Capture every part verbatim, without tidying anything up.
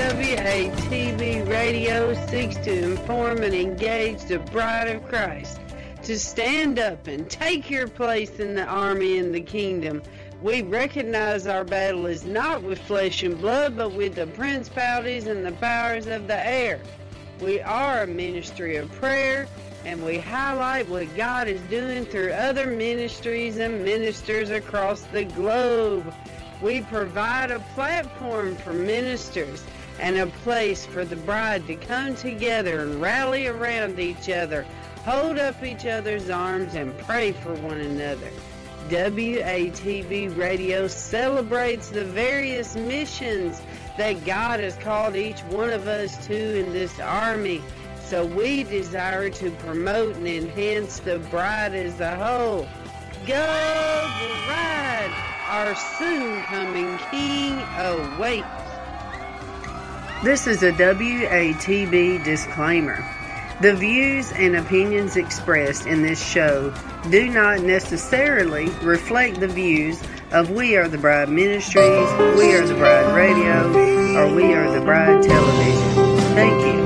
W A T B Radio seeks to inform and engage the bride of Christ to stand up and take your place in the army and the kingdom. We recognize our battle is not with flesh and blood, but with the principalities and the powers of the air. We are a ministry of prayer, and we highlight what God is doing through other ministries and ministers across the globe. We provide a platform for ministers and a place for the bride to come together and rally around each other, hold up each other's arms, and pray for one another. W A T B Radio celebrates the various missions that God has called each one of us to in this army. So we desire to promote and enhance the bride as a whole. Go bride! Our soon coming King awaits. This is a W A T B disclaimer. The views and opinions expressed in this show do not necessarily reflect the views of We Are the Bride Ministries, We Are the Bride Radio, or We Are the Bride Television. Thank you.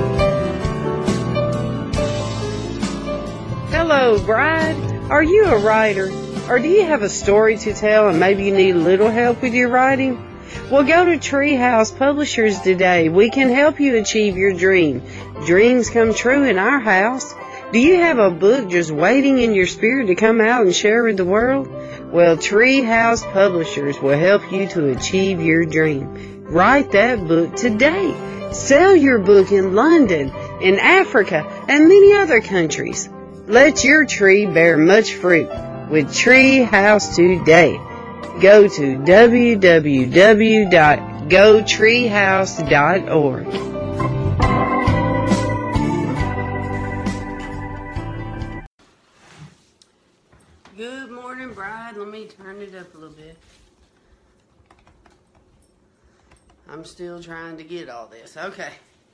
Hello, bride. Are you a writer? Or do you have a story to tell and maybe you need a little help with your writing? Well, go to Treehouse Publishers today. We can help you achieve your dream. Dreams come true in our house. Do you have a book just waiting in your spirit to come out and share with the world? Well, Treehouse Publishers will help you to achieve your dream. Write that book today. Sell your book in London, in Africa, and many other countries. Let your tree bear much fruit with Treehouse today. Go to w w w dot go treehouse dot org. Good morning, bride. Let me turn it up a little bit. I'm still trying to get all this. Okay.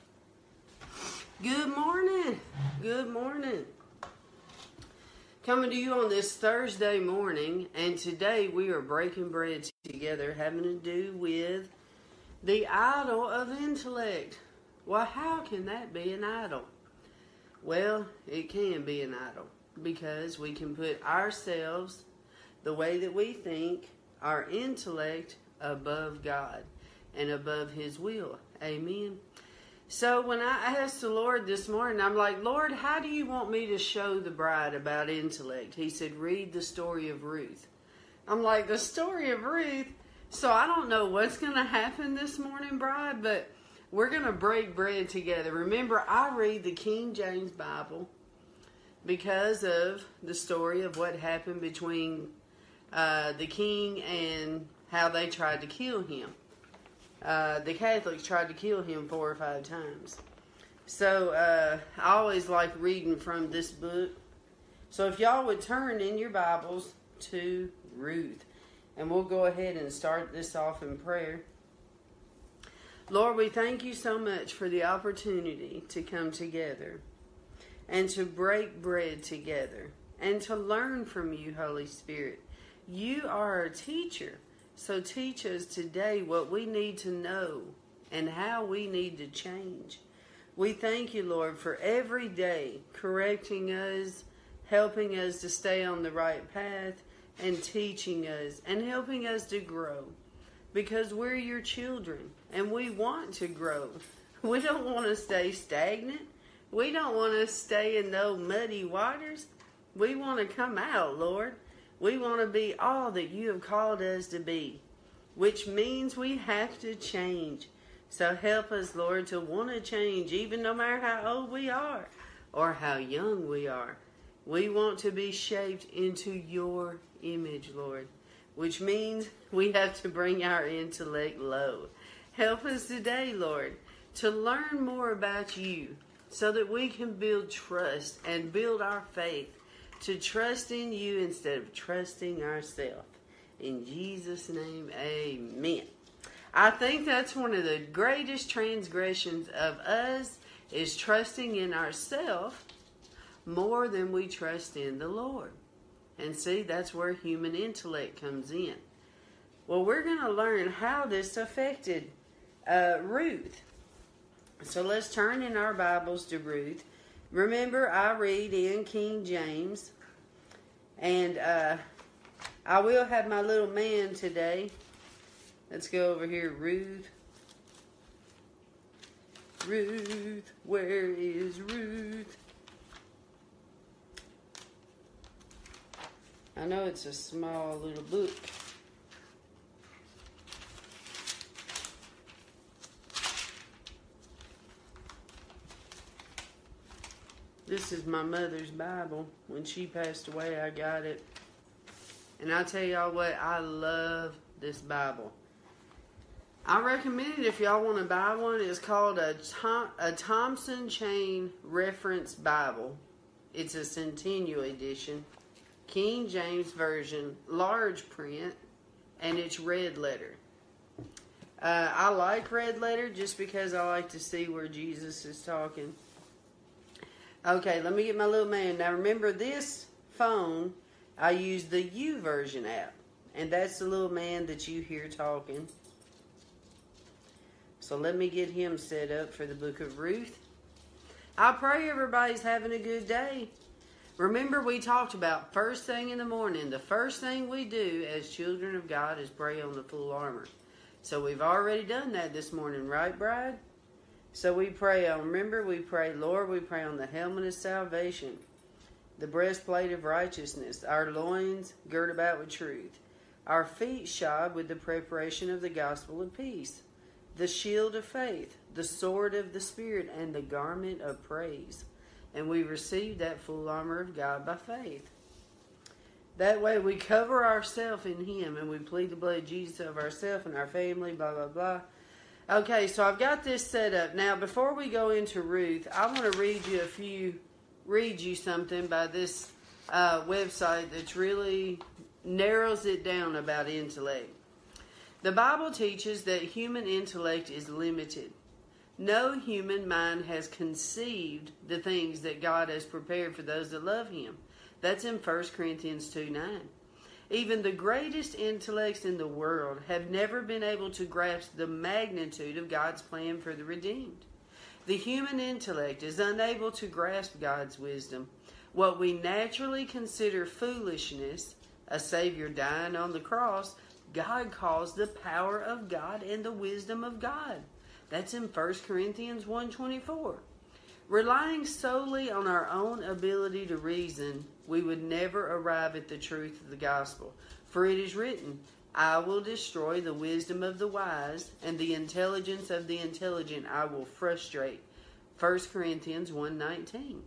Good morning. Good morning. Coming to you on this Thursday morning, and today we are breaking bread together, having to do with the idol of intellect. Well, how can that be an idol? Well, it can be an idol because we can put ourselves, the way that we think, our intellect above God and above His will. Amen. So when I asked the Lord this morning, I'm like, Lord, how do you want me to show the bride about intellect? He said, read the story of Ruth. I'm like, the story of Ruth? So I don't know what's going to happen this morning, bride, but we're going to break bread together. Remember, I read the King James Bible because of the story of what happened between uh, the king and how they tried to kill him. Uh, the Catholics tried to kill him four or five times. So uh, I always like reading from this book. So if y'all would turn in your Bibles to Ruth. And we'll go ahead and start this off in prayer. Lord, we thank you so much for the opportunity to come together and to break bread together and to learn from you, Holy Spirit. You are a teacher. So teach us today what we need to know and how we need to change. We thank you, Lord, for every day correcting us, helping us to stay on the right path, and teaching us and helping us to grow. Because we're your children and we want to grow. We don't want to stay stagnant. We don't want to stay in those muddy waters. We want to come out, Lord. We want to be all that you have called us to be, which means we have to change. So help us, Lord, to want to change, even no matter how old we are or how young we are. We want to be shaped into your image, Lord, which means we have to bring our intellect low. Help us today, Lord, to learn more about you so that we can build trust and build our faith to trust in you instead of trusting ourselves. In Jesus' name, amen. I think that's one of the greatest transgressions of us is trusting in ourselves more than we trust in the Lord. And see, that's where human intellect comes in. Well, we're going to learn how this affected uh, Ruth. So let's turn in our Bibles to Ruth. Remember, I read in King James. And uh, I will have my little man today. Let's go over here, Ruth. Ruth, where is Ruth? I know it's a small little book. This is my mother's Bible. When she passed away, I got it. And I tell y'all what, I love this Bible. I recommend it if y'all want to buy one. It's called a, Tom, a Thompson Chain Reference Bible. It's a Centennial Edition, King James Version, large print, and it's red letter. Uh, I like red letter just because I like to see where Jesus is talking. Okay, let me get my little man. Now remember, this phone, I use the YouVersion app. And that's the little man that you hear talking. So let me get him set up for the book of Ruth. I pray everybody's having a good day. Remember, we talked about first thing in the morning. The first thing we do as children of God is pray on the full armor. So we've already done that this morning, right, Bride? So we pray on, remember, we pray, Lord, we pray on the helmet of salvation, the breastplate of righteousness, our loins girt about with truth, our feet shod with the preparation of the gospel of peace, the shield of faith, the sword of the Spirit, and the garment of praise. And we receive that full armor of God by faith. That way we cover ourselves in Him, and we plead the blood of Jesus of ourselves and our family, blah, blah, blah. Okay, so I've got this set up. Now, before we go into Ruth, I want to read you a few, read you something by this uh, website that really narrows it down about intellect. The Bible teaches that human intellect is limited. No human mind has conceived the things that God has prepared for those that love Him. That's in First Corinthians two nine. Even the greatest intellects in the world have never been able to grasp the magnitude of God's plan for the redeemed. The human intellect is unable to grasp God's wisdom. What we naturally consider foolishness, a Savior dying on the cross, God calls the power of God and the wisdom of God. That's in First Corinthians one twenty-four. Relying solely on our own ability to reason, we would never arrive at the truth of the gospel. For it is written, I will destroy the wisdom of the wise, and the intelligence of the intelligent I will frustrate. First Corinthians one nineteen.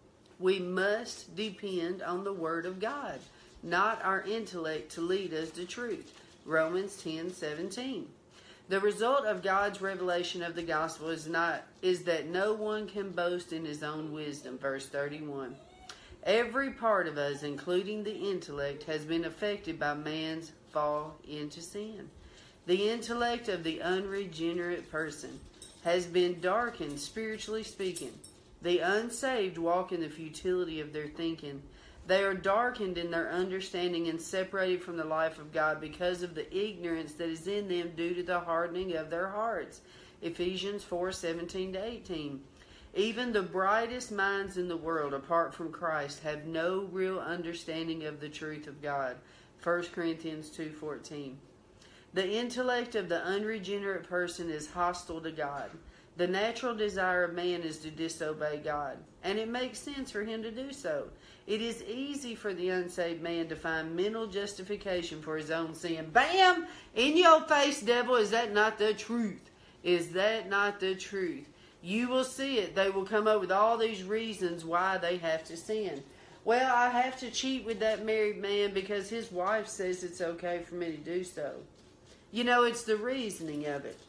We must depend on the Word of God, not our intellect to lead us to truth. Romans ten seventeen. The result of God's revelation of the gospel is not is that no one can boast in his own wisdom. Verse thirty-one. Every part of us, including the intellect, has been affected by man's fall into sin. The intellect of the unregenerate person has been darkened, spiritually speaking. The unsaved walk in the futility of their thinking. They are darkened in their understanding and separated from the life of God because of the ignorance that is in them due to the hardening of their hearts. Ephesians four seventeen to eighteen. Even the brightest minds in the world, apart from Christ, have no real understanding of the truth of God. First Corinthians two fourteen. The intellect of the unregenerate person is hostile to God. The natural desire of man is to disobey God, and it makes sense for him to do so. It is easy for the unsaved man to find mental justification for his own sin. Bam! In your face, devil. Is that not the truth? Is that not the truth? You will see it. They will come up with all these reasons why they have to sin. Well, I have to cheat with that married man because his wife says it's okay for me to do so. You know, it's the reasoning of it.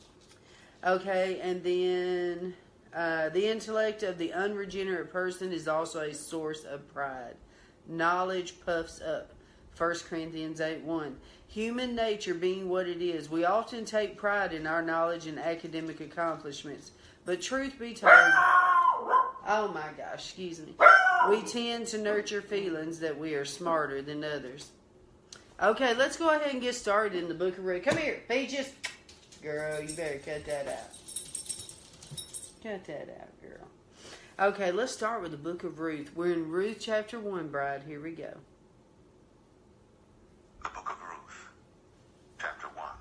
Okay, and then uh, the intellect of the unregenerate person is also a source of pride. Knowledge puffs up. First Corinthians eight one. Human nature being what it is, we often take pride in our knowledge and academic accomplishments. But truth be told, oh my gosh, excuse me, we tend to nurture feelings that we are smarter than others. Okay, let's go ahead and get started in the book of Ruth. Come here, Peaches. Girl, you better cut that out. Cut that out, girl. Okay, let's start with the book of Ruth. We're in Ruth chapter one, Bride. Here we go. The book of Ruth, chapter one.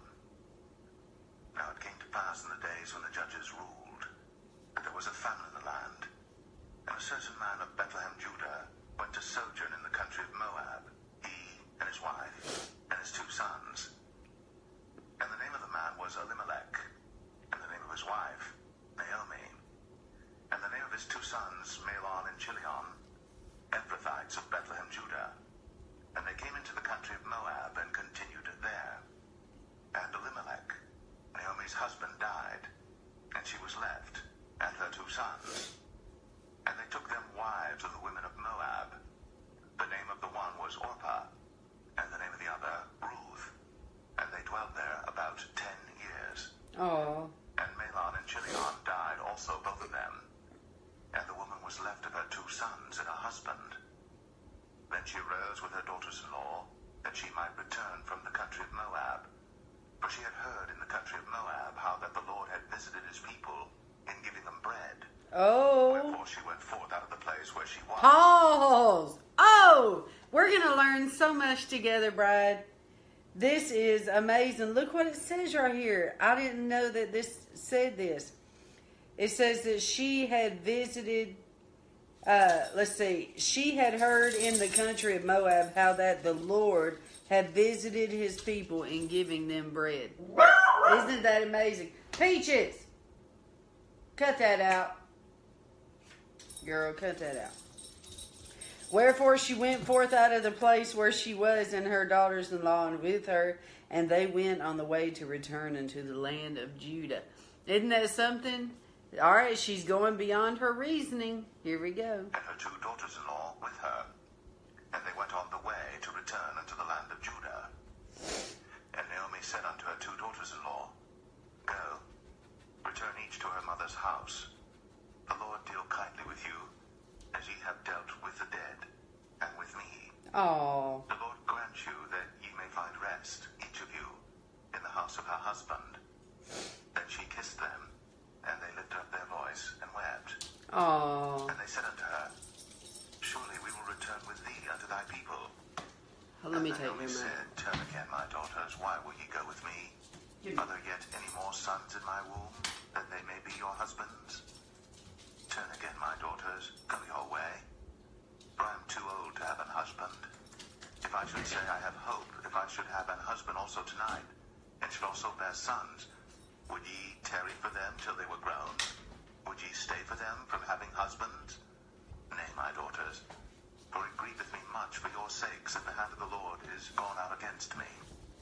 Now it came to pass in the days when the judges ruled, that there was a famine in the land, and a certain man of Bethlehem, Judah, went to sojourn in the country of Moab, he and his wife, and his two sons. And the name of the man was Elimelech, and the name of his wife, Naomi. And the name of his two sons, Mahlon and Chilion, Ephrathites of Bethlehem, Judah. And they came into the country of Moab and continued there. And Elimelech, Naomi's husband, died, and she was left, and her two sons. And they took them wives of the women of Moab. The name of the one was Orpah, and the name of the other Ruth. And they dwelled there about ten years. Oh. And Mahlon and Chilion died also, both of them. And the woman was left of her two sons and her husband. Then she arose with her daughters-in-law, that she might return from the country of Moab. For she had heard in the country of Moab how that the Lord had visited his people in giving them bread. Oh. Wherefore she went forth out of the place where she was. Pause. Oh, we're going to learn so much together, Bride. This is amazing. Look what it says right here. I didn't know that this said this. It says that she had visited, uh, let's see, she had heard in the country of Moab how that the Lord had visited his people in giving them bread. Isn't that amazing? Peaches! Cut that out. Girl, cut that out. Wherefore she went forth out of the place where she was, and her daughters-in-law and with her, and they went on the way to return unto the land of Judah. Isn't that something? All right, she's going beyond her reasoning. Here we go. And her two daughters-in-law with her. And they went on the way to return unto the land of Judah. And Naomi said unto her two daughters-in-law, Go, return each to her mother's house. The Lord deal kindly with you, as ye have dealt with the dead, and with me. Oh. The Lord grant you that ye may find rest, each of you, in the house of her husband. Then she kissed them, and they lifted up their voice and wept. Oh. And they said unto her, Surely we will return with thee unto thy people. Well, let me and take Naomi your said, mind. Turn again, my daughters, why will ye go with me? Are there yet any more sons in my womb, that they may be your husbands? Turn again, my daughters, go your way. For I am too old to have an husband. If I should say I have hope, if I should have an husband also tonight, and should also bear sons, would ye tarry for them till they were grown? Would ye stay for them from having husbands? Nay, my daughters, for it grieveth me much for your sakes that the hand of the Lord is gone out against me.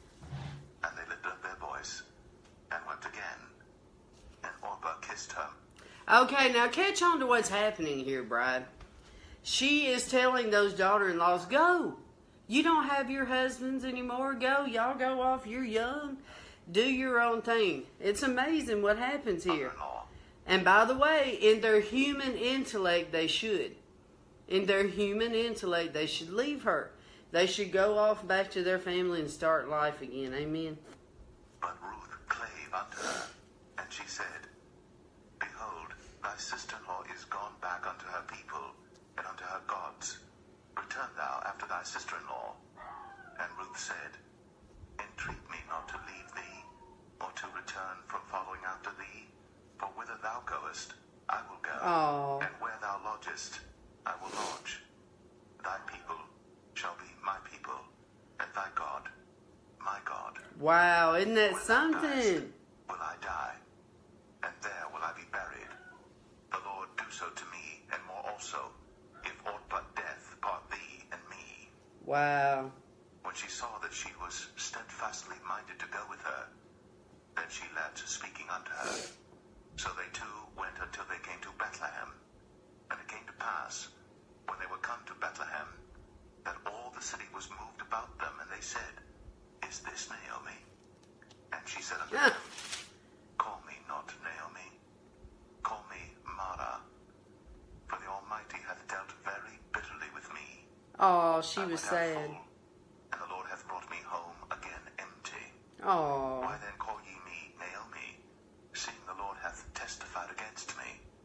And they lifted up their voice, and wept again. And Orpah kissed her. Okay, now catch on to what's happening here, Bride. She is telling those daughter-in-laws, go. You don't have your husbands anymore. Go. Y'all go off. You're young. Do your own thing. It's amazing what happens here. Mother-in-law. And by the way, in their human intellect, they should. In their human intellect, they should leave her. They should go off back to their family and start life again. Amen. But Ruth clave unto her, and she said, Behold, thy sister-in-law is gone back unto her people, and unto her gods. Return thou after thy sister-in-law. And Ruth said, Entreat me not to leave thee, or to return from following after thee. For whither thou goest, I will go, Oh. and where thou lodgest, I will lodge. Thy people shall be my people, and thy God, my God. Wow, isn't that When thou diest, something? will I die, and there will I be buried. The Lord do so to me, and more also, if aught but death part thee and me. Wow. When she saw that she was steadfastly minded to go with her, then she left speaking unto her. So they two went until they came to Bethlehem. And it came to pass, when they were come to Bethlehem, that all the city was moved about them, and they said, Is this Naomi? And she said unto them, Call me not Naomi, call me Mara, for the Almighty hath dealt very bitterly with me. Oh, she I was went out sad. full, and the Lord hath brought me home again empty. Oh. Why then call ye me Naomi, seeing the Lord hath testified against me,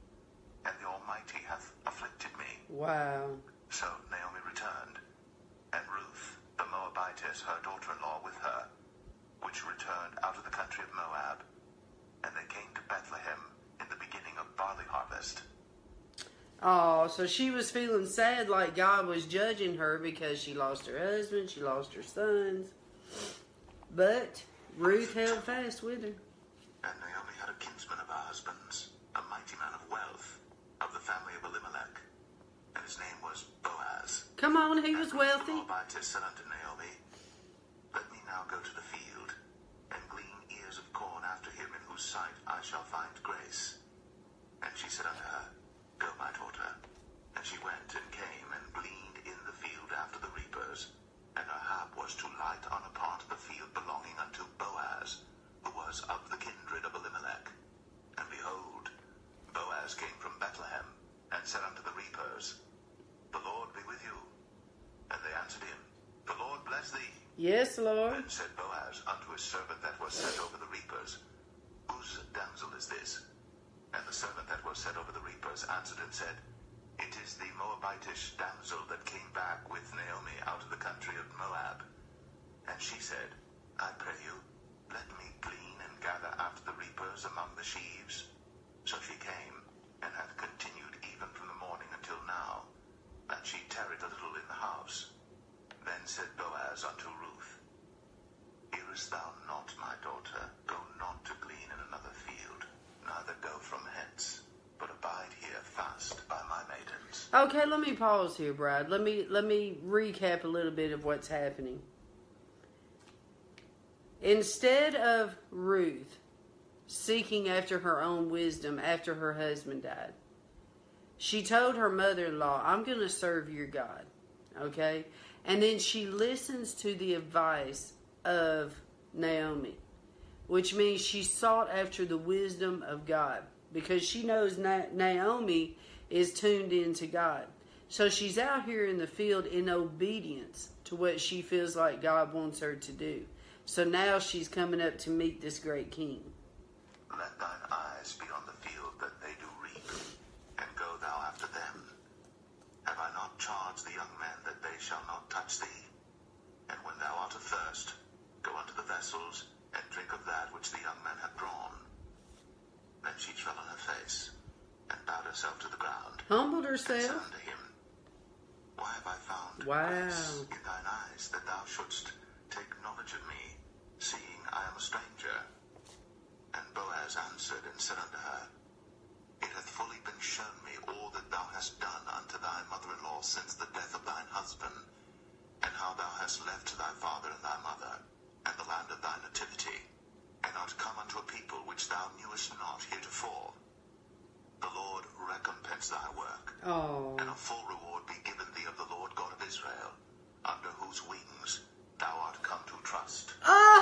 Wow. So Naomi returned, and Ruth, the Moabitess, her daughter-in-law, with her, which returned out of the country of Moab, and they came to Bethlehem in the beginning of barley harvest. Oh, so she was feeling sad like God was judging her because she lost her husband, she lost her sons. But Ruth held fast with her. And Naomi had a kinsman of her husband's, a mighty man of wealth, of the family of Elimelech, and his name was Boaz. Come on, he was And Ruth wealthy. the Moabitess said unto Naomi, Let me now go to the field, and glean ears of corn after him in whose sight I shall find grace. And she said unto her, Go, my daughter. And she went and came and gleaned in the field after the reapers, and her hap was to light on a part of the field belonging unto Boaz, who was of the kindred of Elimelech. And behold, Boaz came from Bethlehem, and said unto the reapers, The Lord be with you. And they answered him, The Lord bless thee. Yes, Lord. Then said Boaz unto his servant that was set over the reapers, Whose damsel is this? And the servant that was set over the reapers answered and said, It is the Moabitish damsel that came back with Naomi out of the country of Moab. And she said, I pray you, let me glean and gather after the reapers among the sheaves. So she came, and hath continued even from the morning until now, and she tarried a little in the house. Then said Boaz unto Ruth, Hearest thou not, my daughter? Go not to glean in another field, neither go from hence, but abide here fast by my maidens. Okay, let me pause here, Brad. Let me let me recap a little bit of what's happening. Instead of Ruth seeking after her own wisdom after her husband died, she told her mother-in-law, I'm going to serve your God. Okay? And then she listens to the advice of Naomi, which means she sought after the wisdom of God because she knows Na- Naomi is tuned into God. So she's out here in the field in obedience to what she feels like God wants her to do. So now she's coming up to meet this great king. Let thine eyes be on the field that they do reap, and go thou after them. Have I not charged the young men that they shall not touch thee? And when thou art athirst, go unto the vessels, and drink of that which the young men have drawn. Then she fell on her face, and bowed herself to the ground, Humbled and said herself. unto him, Why have I found Wow. grace in thine eyes, that thou shouldst take knowledge of me, seeing I am a stranger? And Boaz answered and said unto her, It hath fully been shown me all that thou hast done unto thy mother-in-law since the death of thine husband, and how thou hast left thy father and thy mother, and the land of thy nativity, and art come unto a people which thou knewest not heretofore. The Lord recompense thy work, Oh. and a full reward be given thee of the Lord God of Israel, under whose wings thou art come to trust.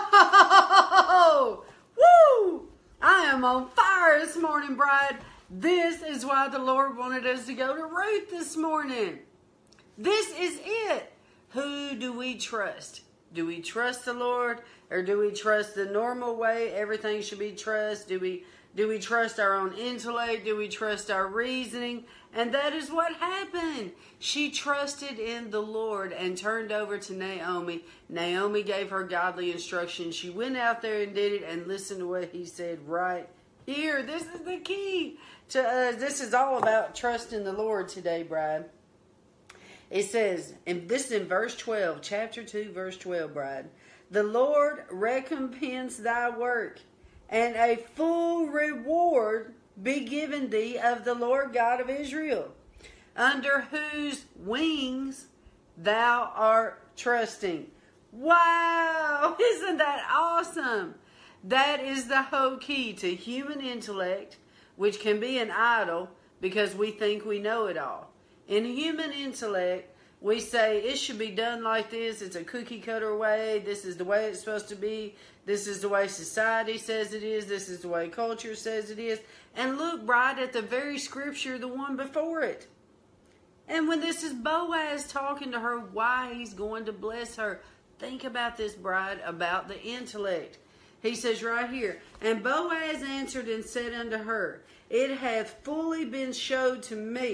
Oh! Woo! I am on fire this morning, Bride. This is why the Lord wanted us to go to Ruth this morning. This is it. Who do we trust? Do we trust the Lord, or do we trust the normal way everything should be trusted? Do we do we trust our own intellect? Do we trust our reasoning? And that is what happened. She trusted in the Lord and turned over to Naomi. Naomi gave her godly instruction. She went out there and did it and listened to what he said right here. This is the key to us. This is all about trusting the Lord today, Bride. It says, and this is in verse twelve, chapter two, verse twelve, Bride. The Lord recompense thy work, and a full reward be given thee of the Lord God of Israel, under whose wings thou art trusting. Wow! Isn't that awesome? That is the whole key to human intellect, which can be an idol because we think we know it all. In human intellect, we say it should be done like this. It's a cookie cutter way. This is the way it's supposed to be. This is the way society says it is. This is the way culture says it is. And look, Bride, at the very scripture, the one before it. And when this is Boaz talking to her, why he's going to bless her. Think about this, Bride, about the intellect. He says right here, and Boaz answered and said unto her, It hath fully been showed to me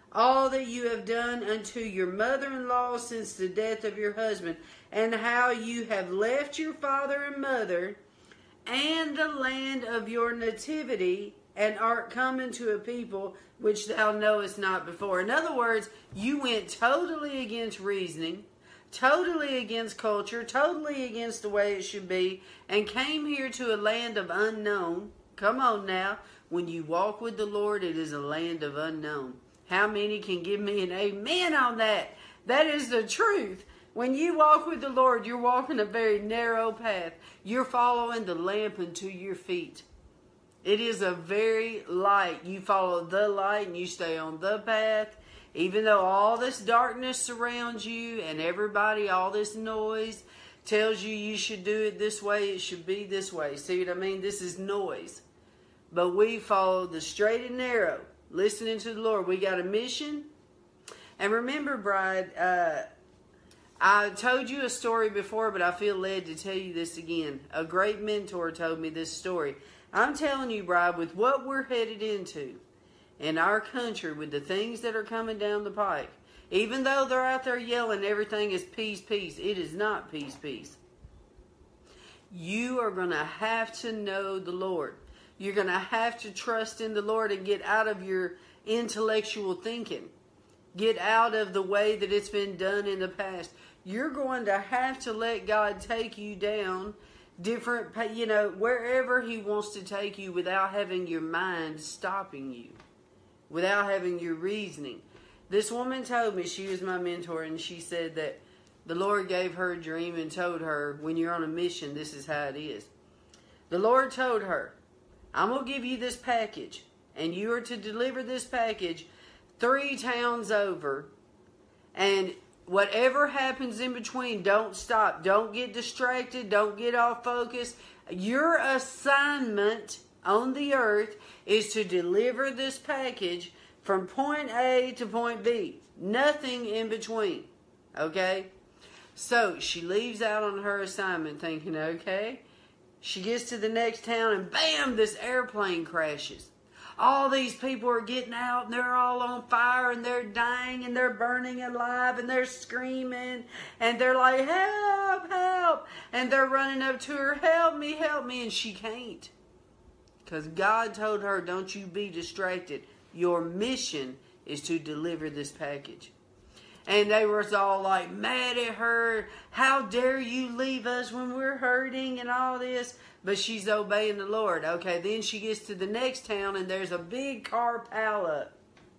all that you have done unto your mother-in-law since the death of your husband, and how you have left your father and mother and the land of your nativity, and art come into a people which thou knowest not before. In other words, you went totally against reasoning, totally against culture, totally against the way it should be, and came here to a land of unknown. Come on now. When you walk with the Lord, it is a land of unknown. How many can give me an amen on that? That is the truth. When you walk with the Lord, you're walking a very narrow path. You're following the lamp unto your feet. It is a very light. You follow the light and you stay on the path. Even though all this darkness surrounds you and everybody, all this noise tells you you should do it this way, it should be this way. See what I mean? This is noise. But we follow the straight and narrow, listening to the Lord. We got a mission. And remember, bride, uh, I told you a story before, but I feel led to tell you this again. A great mentor told me this story. I'm telling you, bride, with what we're headed into in our country, with the things that are coming down the pike, even though they're out there yelling everything is peace, peace, it is not peace, peace. You are going to have to know the Lord. You're going to have to trust in the Lord and get out of your intellectual thinking. Get out of the way that it's been done in the past. You're going to have to let God take you down different, you know, wherever He wants to take you without having your mind stopping you, without having your reasoning. This woman told me, she was my mentor, and she said that the Lord gave her a dream and told her, when you're on a mission, this is how it is. The Lord told her, I'm going to give you this package, and you are to deliver this package three towns over, and whatever happens in between, don't stop. Don't get distracted. Don't get off focus. Your assignment on the earth is to deliver this package from point A to point B. Nothing in between. Okay? So she leaves out on her assignment thinking, okay. She gets to the next town and bam, this airplane crashes. All these people are getting out and they're all on fire and they're dying and they're burning alive and they're screaming and they're like, help, help. And they're running up to her, help me, help me. And she can't. Because God told her, don't you be distracted. Your mission is to deliver this package. And they were all like mad at her. How dare you leave us when we're hurting and all this. But she's obeying the Lord. Okay, then she gets to the next town and there's a big car pileup.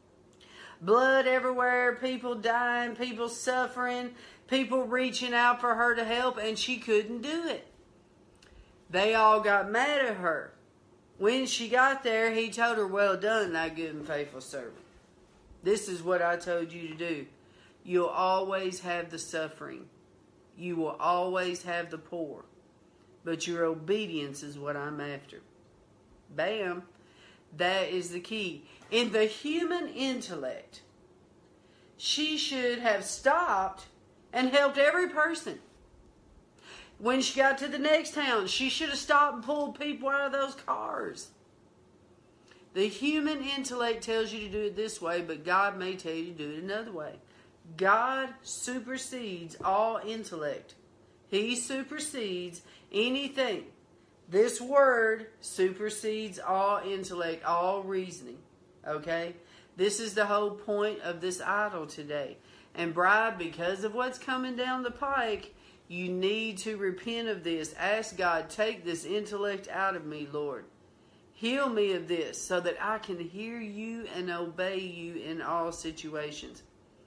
Blood everywhere, people dying, people suffering, people reaching out for her to help, and she couldn't do it. They all got mad at her. When she got there, He told her, well done, thy good and faithful servant. This is what I told you to do. You'll always have the suffering. You will always have the poor. But your obedience is what I'm after. Bam. That is the key. In the human intellect, she should have stopped and helped every person. When she got to the next town, she should have stopped and pulled people out of those cars. The human intellect tells you to do it this way, but God may tell you to do it another way. God supersedes all intellect. He supersedes anything. This word supersedes all intellect, all reasoning. Okay? This is the whole point of this idol today. And bride, because of what's coming down the pike, you need to repent of this. Ask God, take this intellect out of me, Lord. Heal me of this so that I can hear you and obey you in all situations.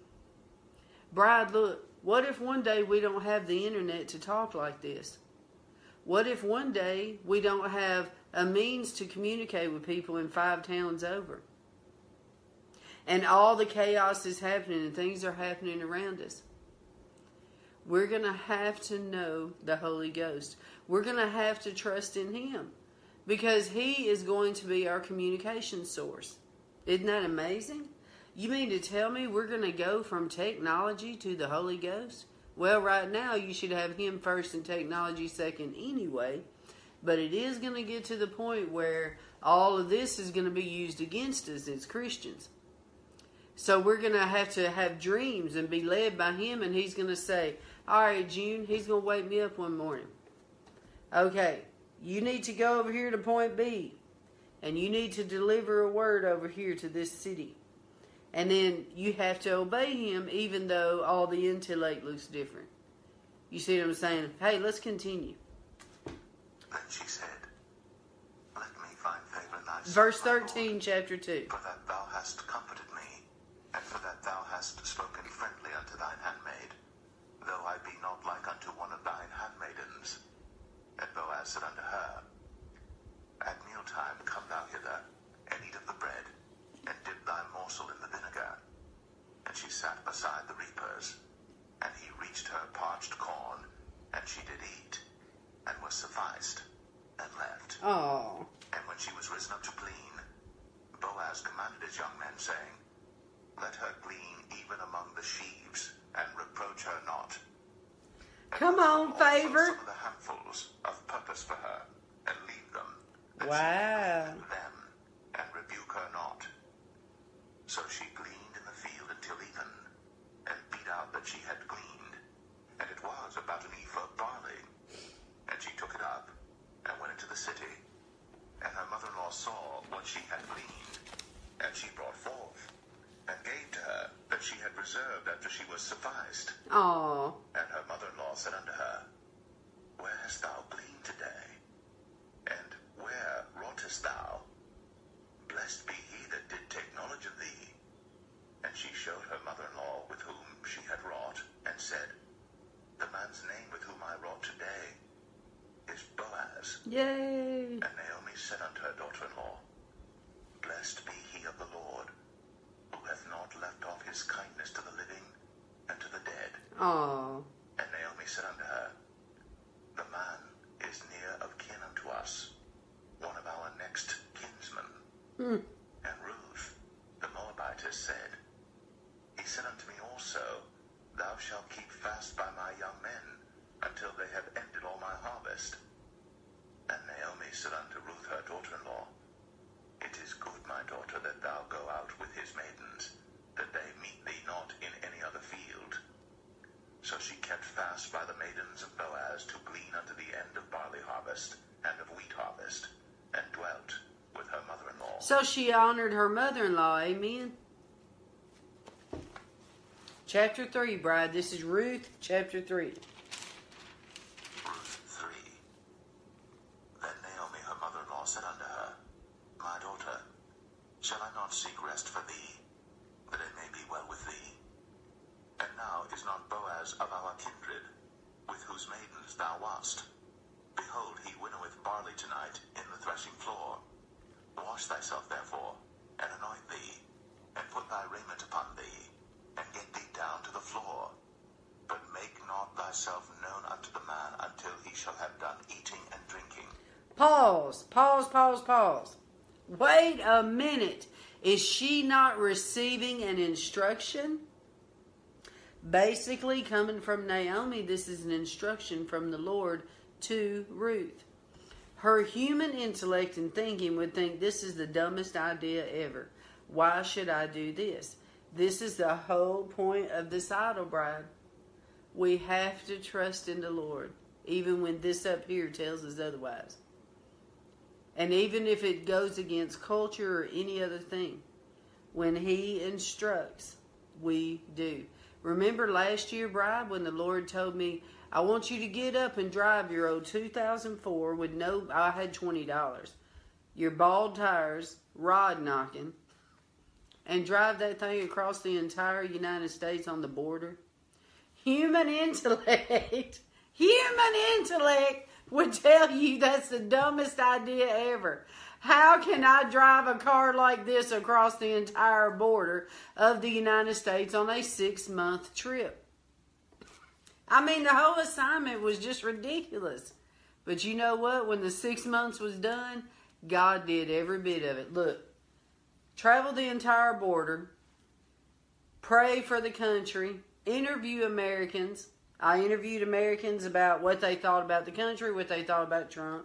Bride, look, what if one day we don't have the internet to talk like this? What if one day we don't have a means to communicate with people in five towns over? And all the chaos is happening and things are happening around us. We're going to have to know the Holy Ghost. We're going to have to trust in Him. Because He is going to be our communication source. Isn't that amazing? You mean to tell me we're going to go from technology to the Holy Ghost? Well, right now you should have Him first and technology second anyway. But it is going to get to the point where all of this is going to be used against us as Christians. So we're going to have to have dreams and be led by him, and he's going to say, all right, June, he's going to wake me up one morning. Okay, you need to go over here to point B, and you need to deliver a word over here to this city. And then you have to obey him even though all the intellect looks different. You see what I'm saying? Hey, let's continue. Then she said, let me find favor in thy sight, Verse my Lord, thirteen, chapter two. for that thou hast comforted me, and for that thou hast spoken friendly unto thine handmaid, though I be not like unto one of thine handmaidens. And Boaz said unto her, at mealtime come thou hither, and eat of the bread, and dip thy morsel in the vinegar. And she sat beside the reapers, and he reached her parched corn, and she did eat, and was sufficed, and left. Oh. And when she was risen up to glean, Boaz commanded his young men, saying, let her glean even among the sheaves, and reproach her not. And Come on, also favor. some of the handfuls of purpose for her, and leave them, that Wow. she may glean them, and rebuke her not. So she gleaned in the field until even, and beat out that she had gleaned, and it was about an ephah of barley. And she took it up, and went into the city, and her mother-in-law saw what she had gleaned, and she brought forth, and gave to her that she had reserved after she was sufficed. Oh. And her mother-in-law said unto her, where hast thou gleaned today? And where wroughtest thou? Blessed be he that did take knowledge of thee. And she showed her mother-in-law with whom she had wrought, and said, the man's name with whom I wrought today is Boaz. Yay. And Naomi said unto her daughter-in-law, blessed be he of the Lord, who hath not left off his kindness to the living and to the dead. Oh. And Naomi said unto her, the man is near of kin unto us, one of our next kinsmen. Hmm. And Ruth, the Moabitess, said, he said unto me also, thou shalt keep fast by my young men, until they have ended all my harvest. And Naomi said unto Ruth her daughter-in-law, it is good, my daughter, that thou go out with his maidens, that they meet thee not in any other field. So she kept fast by the maidens of Boaz to glean unto the end of barley harvest and of wheat harvest, and dwelt with her mother-in-law. So she honored her mother-in-law. Amen. Chapter three, bride. This is Ruth, chapter three. Ruth three. Then Naomi her mother-in-law said unto her, my daughter, shall I not seek rest for thee, that it may be well with thee? And now is not Boaz of our kindred, with whose maidens thou wast? Behold, he winnoweth barley tonight in the threshing floor. Wash thyself therefore, and anoint thee, and put thy raiment upon thee, and get thee down to the floor. But make not thyself known unto the man until he shall have done eating and drinking. Pause, pause, pause, pause. Wait a minute. Is she not receiving an instruction? Basically, coming from Naomi, this is an instruction from the Lord to Ruth. Her human intellect and thinking would think this is the dumbest idea ever. Why should I do this? This is the whole point of this idol bride. We have to trust in the Lord, even when this up here tells us otherwise. And even if it goes against culture or any other thing, when He instructs, we do. Remember last year, bride, when the Lord told me, I want you to get up and drive your old two thousand four with no, I had twenty dollars, your bald tires, rod knocking, and drive that thing across the entire United States on the border. Human intellect, human intellect would tell you that's the dumbest idea ever. How can I drive a car like this across the entire border of the United States on a six-month trip? I mean, the whole assignment was just ridiculous. But you know what? When the six months was done, God did every bit of it. Look, travel the entire border, pray for the country, interview Americans. I interviewed Americans about what they thought about the country, what they thought about Trump.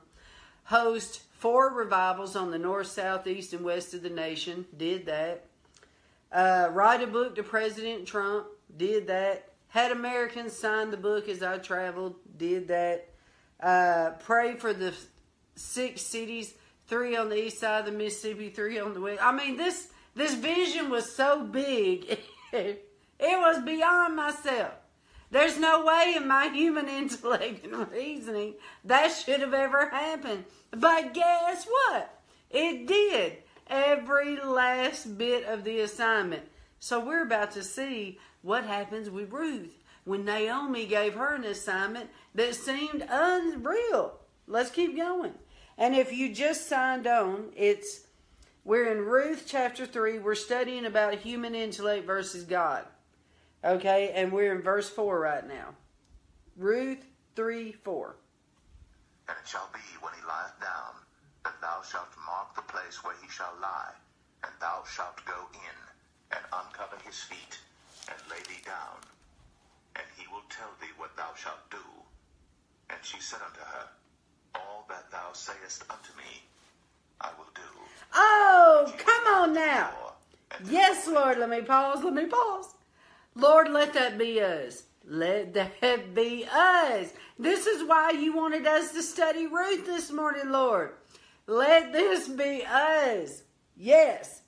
Host four revivals on the north, south, east, and west of the nation. Did that. Uh, write a book to President Trump. Did that. Had Americans sign the book as I traveled. Did that. Uh, pray for the six cities. Three on the east side of the Mississippi. Three on the west. I mean, this, this vision was so big. It was beyond myself. There's no way in my human intellect and reasoning that should have ever happened. But guess what? It did. Every last bit of the assignment. So we're about to see what happens with Ruth when Naomi gave her an assignment that seemed unreal. Let's keep going. And if you just signed on, it's we're in Ruth chapter three. We're studying about human intellect versus God. Okay, and we're in verse four right now. Ruth three four. And it shall be when he lieth down, that thou shalt mark the place where he shall lie, and thou shalt go in, and uncover his feet, and lay thee down, and he will tell thee what thou shalt do. And she said unto her, All that thou sayest unto me, I will do. Oh, come on now. Yes, Lord, let me pause, let me pause. Lord, let that be us. Let that be us. This is why you wanted us to study Ruth this morning, Lord. Let this be us. Yes.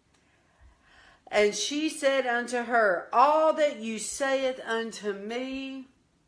And she said unto her, All that you saith unto me,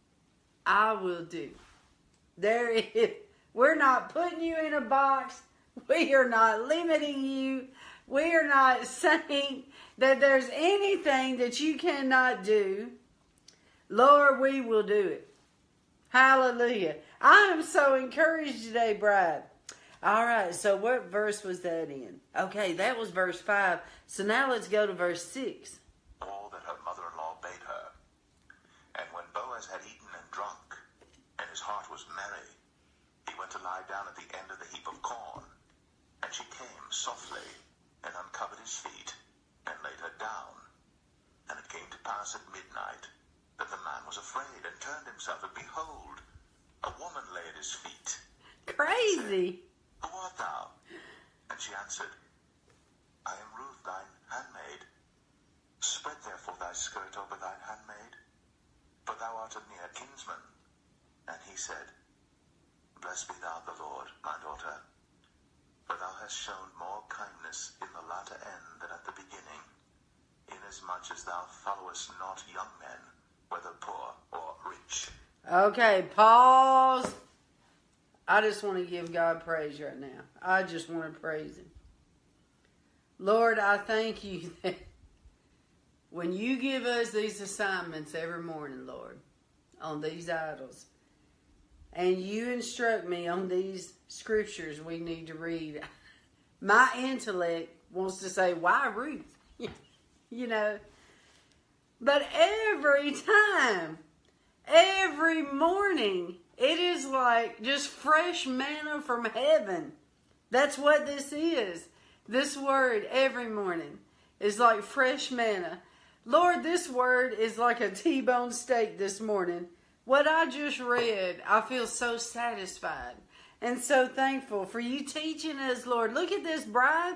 I will do. There is. We're not putting you in a box. We are not limiting you. We are not saying that there's anything that you cannot do. Lord, we will do it. Hallelujah. I am so encouraged today, bride. All right, so what verse was that in? Okay, that was verse five. So now let's go to verse six. All that her mother-in-law bade her. And when Boaz had eaten and drunk, and his heart was merry, he went to lie down at the end of the heap of corn. And she came softly, and uncovered his feet, and laid her down. And it came to pass at midnight, that the man was afraid, and turned himself, and behold, a woman lay at his feet. Crazy. Who art thou? And she answered, I am Ruth, thine handmaid. Spread therefore thy skirt over thine handmaid, for thou art a near kinsman. And he said, Blessed be thou the Lord, my daughter, for thou hast shown more kindness in the latter end than at the beginning, inasmuch as thou followest not young men, whether poor or rich. Okay, pause. I just want to give God praise right now. I just want to praise Him. Lord, I thank you that when you give us these assignments every morning, Lord, on these idols, and you instruct me on these scriptures we need to read, my intellect wants to say, why Ruth? You know. But every time, every morning, it is like just fresh manna from heaven. That's what this is. This word every morning is like fresh manna. Lord, this word is like a T-bone steak this morning. What I just read, I feel so satisfied and so thankful for you teaching us, Lord. Look at this, bride.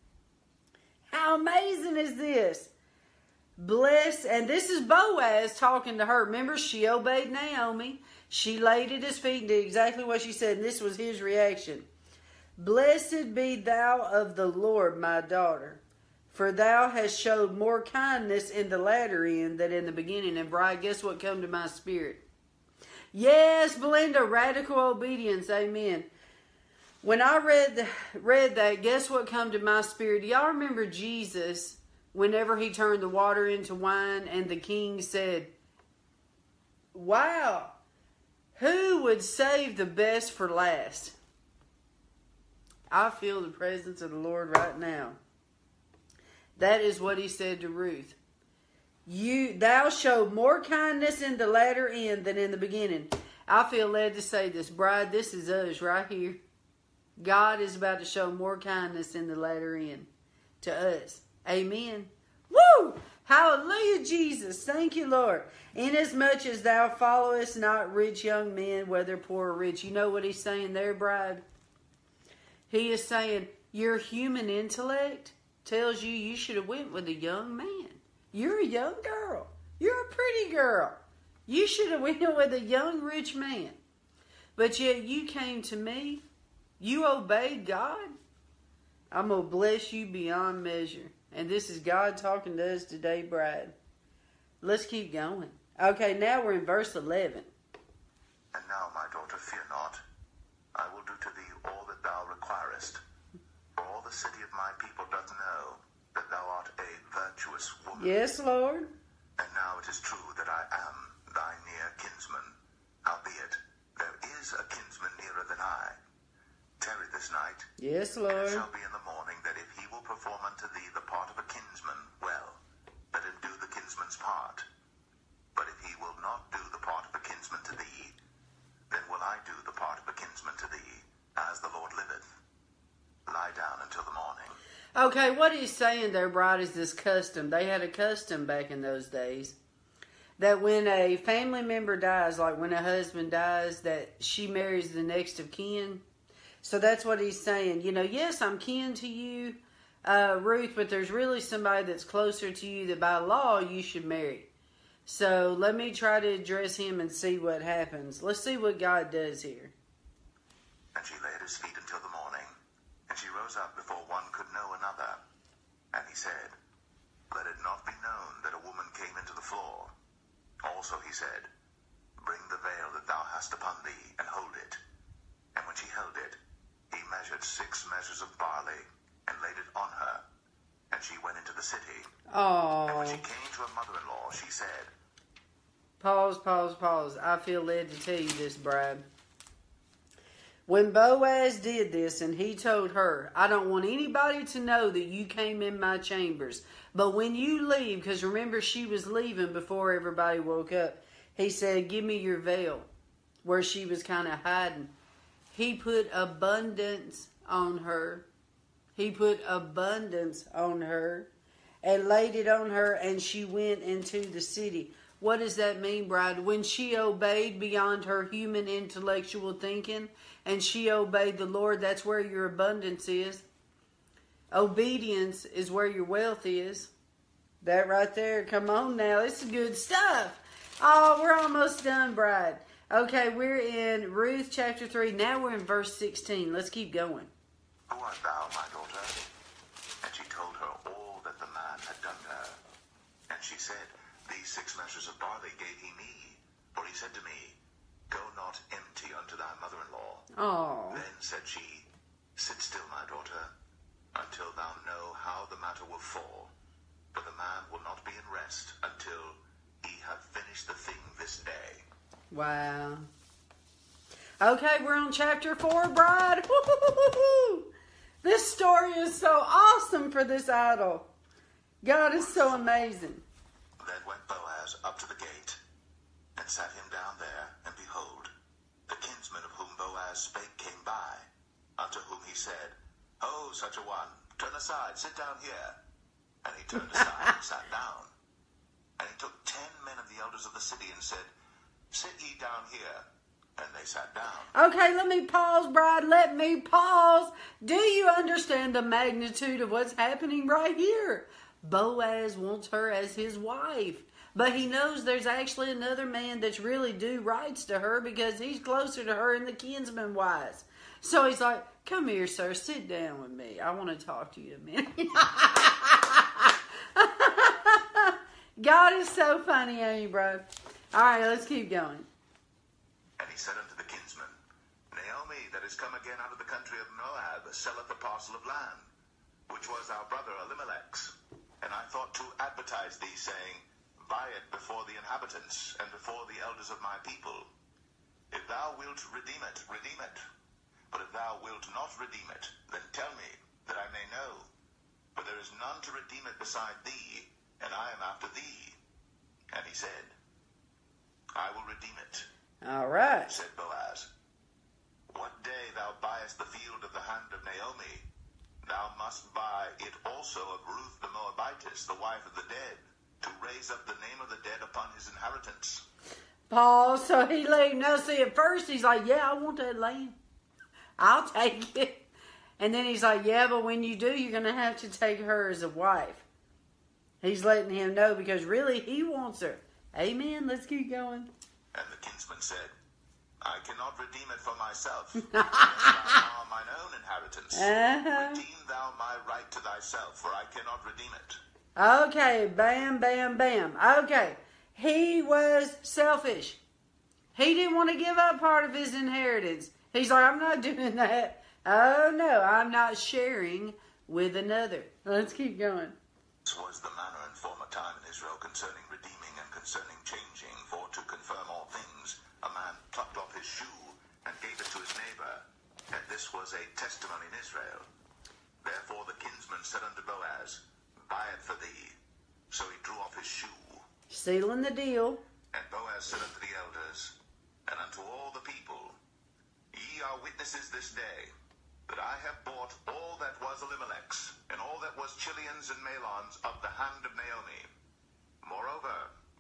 How amazing is this? Bless, and this is Boaz talking to her. Remember, she obeyed Naomi. She laid at his feet and did exactly what she said, and this was his reaction. Blessed be thou of the Lord, my daughter, for thou hast showed more kindness in the latter end than in the beginning. And bride, guess what come to my spirit? Yes, Belinda, radical obedience, amen. When I read the, read that, guess what come to my spirit? Do y'all remember Jesus, whenever he turned the water into wine, and the king said, wow, who would save the best for last? I feel the presence of the Lord right now. That is what he said to Ruth. You, thou show more kindness in the latter end than in the beginning. I feel led to say this, bride, this is us right here. God is about to show more kindness in the latter end to us. Amen. Woo! Hallelujah, Jesus. Thank you, Lord. Inasmuch as thou followest not rich young men, whether poor or rich. You know what he's saying there, bride? He is saying, your human intellect tells you you should have went with a young man. You're a young girl. You're a pretty girl. You should have went with a young rich man. But yet you came to me. You obeyed God. I'm going to bless you beyond measure. And this is God talking to us today, bride. Let's keep going. Okay, now we're in verse eleven. And now, my daughter, fear not. I will do to thee all that thou requirest. For all the city of my people doth know that thou art a virtuous woman. Yes, Lord. And now it is true that I am thy near kinsman. Howbeit, there is a kinsman nearer than I. Tarry this night. Yes, And Lord. it shall be in the morning that if he will perform unto thee the part of a kinsman, well, let him do the kinsman's part. But if he will not do the part of a kinsman to thee, then will I do the part of a kinsman to thee, as the Lord liveth. Lie down until the morning. Okay, what he's saying there, bride, is this custom. They had a custom back in those days that when a family member dies, like when a husband dies, that she marries the next of kin. So that's what he's saying. You know, yes, I'm kin to you, uh, Ruth, but there's really somebody that's closer to you that by law you should marry. So let me try to address him and see what happens. Let's see what God does here. And she lay at his feet until the morning, and she rose up before one could know another. And he said, Let it not be known that a woman came into the floor. Also he said, Bring the veil that thou hast upon thee, and hold it. And when she held it, he measured six measures of barley, and laid it on her. And she went into the city. Oh. And when she came to her mother-in-law, she said, Pause, pause, pause. I feel led to tell you this, bride. When Boaz did this and he told her, I don't want anybody to know that you came in my chambers. But when you leave, because remember she was leaving before everybody woke up, he said, give me your veil, where she was kind of hiding. He put abundance on her. He put abundance on her and laid it on her, and she went into the city. What does that mean, bride? When she obeyed beyond her human intellectual thinking and she obeyed the Lord, that's where your abundance is. Obedience is where your wealth is. That right there. Come on now. This is good stuff. Oh, we're almost done, bride. Okay, we're in Ruth chapter three. Now we're in verse sixteen. Let's keep going. Who art thou, my daughter? And she told her all that the man had done to her. And she said, These six measures of barley gave he me. For he said to me, Go not empty unto thy mother-in-law. Oh. Then said she, Sit still, my daughter, until thou know how the matter will fall. For the man will not be in rest until he have finished the thing this day. Wow. Okay, we're on chapter four, bride. Woo-hoo-hoo-hoo-hoo. This story is so awesome for this idol. God is so amazing. Then went Boaz up to the gate, and sat him down there, and behold, the kinsman of whom Boaz spake came by, unto whom he said, Ho, such a one, turn aside, sit down here. And he turned aside and sat down. And he took ten men of the elders of the city, and said, Sit ye down here. And they sat down. Okay, let me pause, bride. Let me pause. Do you understand the magnitude of what's happening right here? Boaz wants her as his wife. But he knows there's actually another man that's really due rights to her because he's closer to her in the kinsman wise. So he's like, come here, sir. Sit down with me. I want to talk to you a minute. God is so funny, ain't he, bro? All right, let's keep going. And he said unto the kinsman, Naomi, that is come again out of the country of Moab, selleth a parcel of land, which was our brother Elimelech's. And I thought to advertise thee, saying, Buy it before the inhabitants, and before the elders of my people. If thou wilt redeem it, redeem it. But if thou wilt not redeem it, then tell me, that I may know. For there is none to redeem it beside thee, and I am after thee. And he said, I will redeem it. All right. Said Boaz, What day thou buyest the field of the hand of Naomi, thou must buy it also of Ruth the Moabitess, the wife of the dead, to raise up the name of the dead upon his inheritance. Paul, so he laid, now see, at first he's like, yeah, I want that land. I'll take it. And then he's like, yeah, but when you do, you're going to have to take her as a wife. He's letting him know because really he wants her. Amen. Let's keep going. And the kinsman said, I cannot redeem it for myself. Thou art mine own inheritance. Uh-huh. Redeem thou my right to thyself, for I cannot redeem it. Okay, bam, bam, bam. Okay, he was selfish. He didn't want to give up part of his inheritance. He's like, I'm not doing that. Oh, no, I'm not sharing with another. Let's keep going. This was the manner in former time in Israel concerning redeeming and concerning changing, for to confirm all things, a man plucked off his shoe and gave it to his neighbor, and this was a testimony in Israel. Therefore the kinsman said unto Boaz, buy it for thee. So he drew off his shoe. Sealing the deal. And Boaz said unto the elders, and unto all the people, ye are witnesses this day, that I have bought all that was Elimelech's, and all that was Chilion's and Mahlon's of the hand of Naomi. Moreover,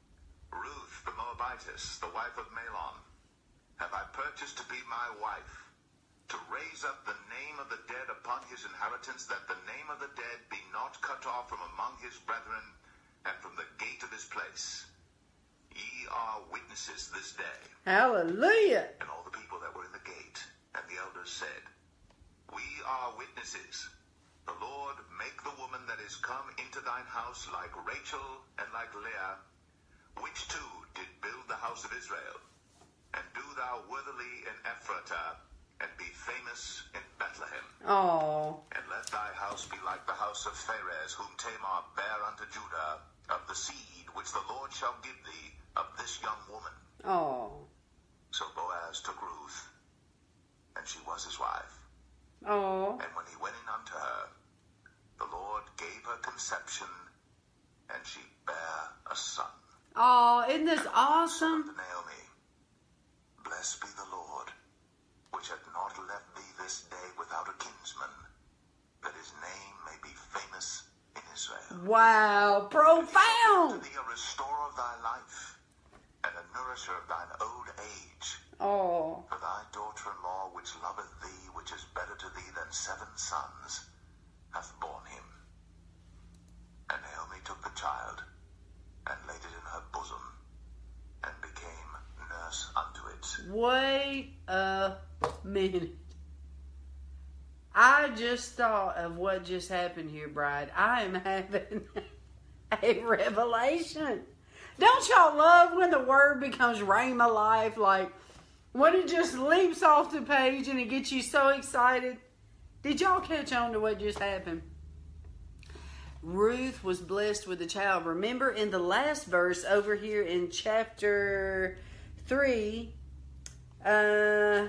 Ruth the Moabitess, the wife of Mahlon, have I purchased to be my wife, to raise up the name of the dead upon his inheritance, that the name of the dead be not cut off from among his brethren, and from the gate of his place. Ye are witnesses this day. Hallelujah. And all the people that were in the gate, and the elders said, we are witnesses. The Lord make the woman that is come into thine house like Rachel and like Leah, which two did build the house of Israel. And do thou worthily in Ephratah, and be famous in Bethlehem. Oh. And let thy house be like the house of Pharez, whom Tamar bare unto Judah, of the seed which the Lord shall give thee, of this young woman. Oh. So Boaz took Ruth, and she was his wife. Oh. And when he went in unto her, the Lord gave her conception, and she bare a son. Oh, isn't this awesome? Unto Naomi, blessed be the Lord, which hath not left thee this day without a kinsman, that his name may be famous in Israel. Wow, profound. To thee a restorer of thy life, and a nourisher of thine old age. Oh. For thy daughter-in-law, which loveth thee, which is better to thee than seven sons, hath borne him. And Naomi took the child, and laid it in her bosom, and became nurse unto it. Wait a minute. I just thought of what just happened here, Bride. I am having a revelation. Don't y'all love when the word becomes rhema life? Like, when it just leaps off the page and it gets you so excited. Did y'all catch on to what just happened? Ruth was blessed with a child. Remember in the last verse over here in chapter three, uh,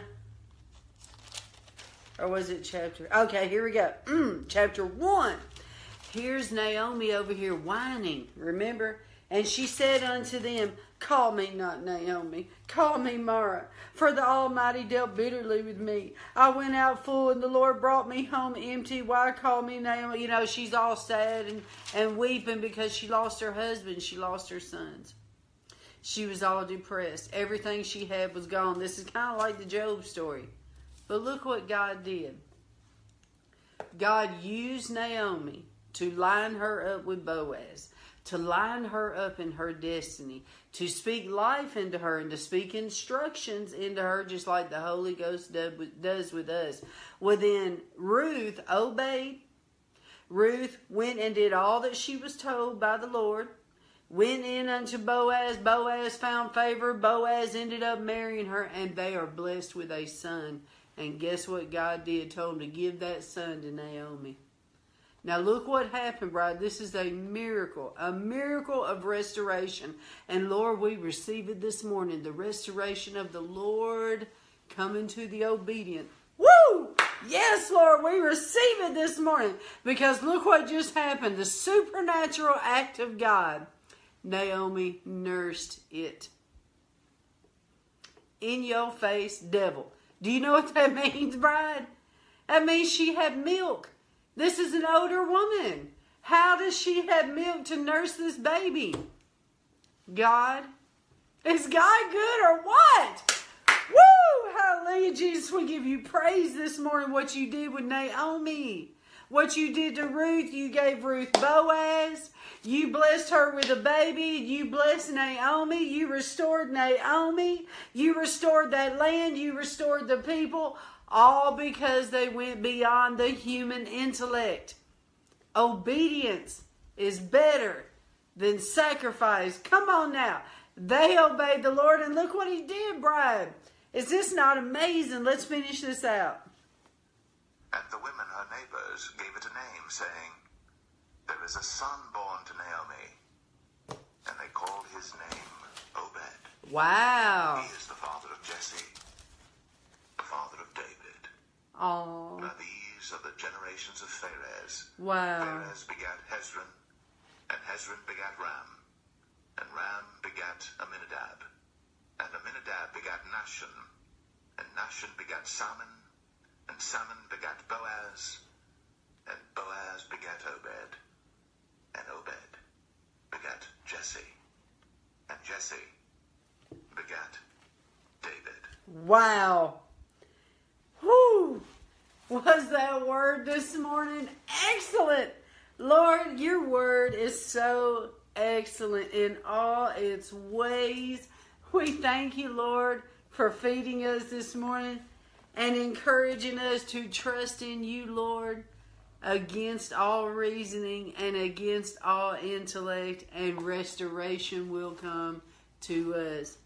or was it chapter? Okay, here we go. Mm, chapter one. Here's Naomi over here whining. Remember? And she said unto them, call me not Naomi, call me Mara, for the Almighty dealt bitterly with me. I went out full, and the Lord brought me home empty. Why call me Naomi? You know, she's all sad and, and weeping because she lost her husband. She lost her sons. She was all depressed. Everything she had was gone. This is kind of like the Job story. But look what God did. God used Naomi to line her up with Boaz, to line her up in her destiny, to speak life into her and to speak instructions into her, just like the Holy Ghost does with us. Well, then Ruth obeyed. Ruth went and did all that she was told by the Lord. Went in unto Boaz. Boaz found favor. Boaz ended up marrying her, and they are blessed with a son. And guess what God did? Told him to give that son to Naomi. Now look what happened, bride. This is a miracle. A miracle of restoration. And Lord, we receive it this morning. The restoration of the Lord coming to the obedient. Woo! Yes, Lord, we receive it this morning. Because look what just happened. The supernatural act of God. Naomi nursed it. In your face, devil. Do you know what that means, bride? That means she had milk. This is an older woman. How does she have milk to nurse this baby? God? Is God good or what? Woo! Hallelujah, Jesus. We give you praise this morning. What you did with Naomi. What you did to Ruth. You gave Ruth Boaz. You blessed her with a baby. You blessed Naomi. You restored Naomi. You restored that land. You restored the people. All because they went beyond the human intellect. Obedience is better than sacrifice. Come on now. They obeyed the Lord, and look what he did, bride. Is this not amazing? Let's finish this out. And the women, her neighbors, gave it a name, saying, there is a son born to Naomi, and they called his name Obed. Wow. He is the father of Jesse, the father of David. Oh. Now these are the generations of Pharez. Wow. Pharez begat Hezron, and Hezron begat Ram, and Ram begat Aminadab, and Aminadab begat Nahshon, and Nahshon begat Salmon, and Salmon begat Boaz, and Boaz begat Obed, and Obed begat Jesse, and Jesse begat David. Wow. Whew. Was that word this morning excellent? Lord, your word is so excellent in all its ways. We thank you, Lord, for feeding us this morning and encouraging us to trust in you, Lord, against all reasoning and against all intellect, and restoration will come to us.